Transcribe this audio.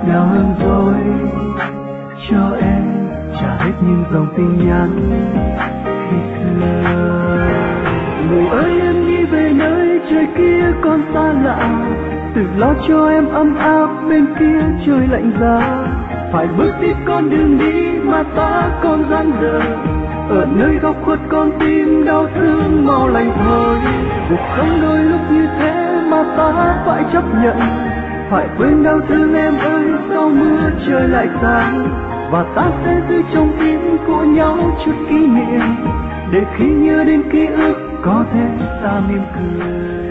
nào hơn rồi cho em trả hết những dòng tin nhắn khi xưa. Người ơi em đi về nơi trời kia còn xa lạ, tự lo cho em ấm áp bên kia trời lạnh giá. Phải bước tiếp con đường đi mà ta còn dang dở, ở nơi góc khuất con tim đau thương mau lành thôi. Cuộc sống đôi lúc như thế mà ta phải chấp nhận, phải quên đau thương em ơi sau mưa trời lại sáng. Và ta sẽ giữ trong tim của nhau chút kỷ niệm, để khi nhớ đến ký ức có thể ta mỉm cười.